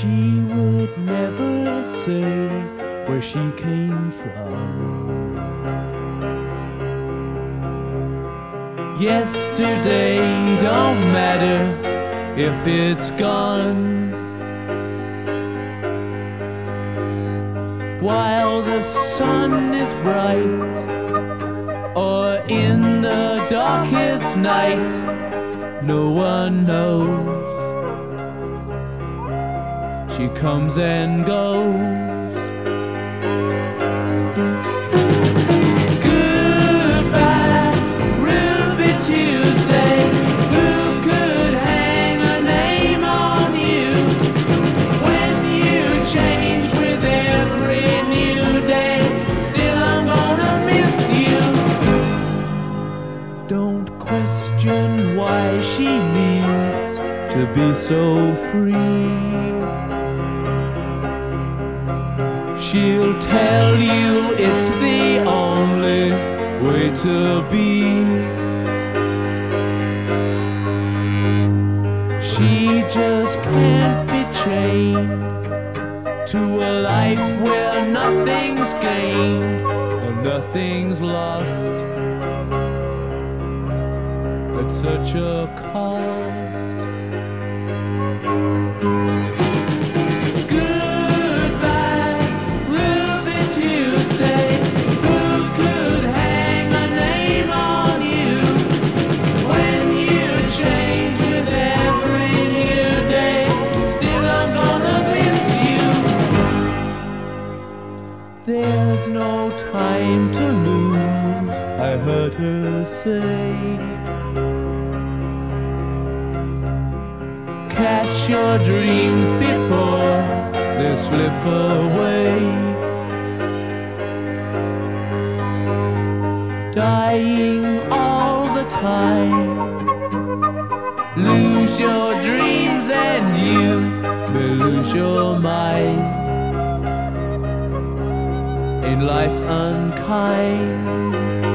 She would never say where she came from. Yesterday don't matter if it's gone. While the sun is bright, or in the darkest night, no one knows. She comes and goes. Goodbye, Ruby Tuesday. Who could hang a name on you when you changed with every new day? Still I'm gonna miss you. Don't question why she needs to be so free. She'll tell you it's the only way to be. She just can't be chained to a life where nothing's gained or nothing's lost at such a cost. There's no time to lose, I heard her say. Catch your dreams before they slip away. Dying all the time. Lose your dreams and you may lose your mind. In life unkind.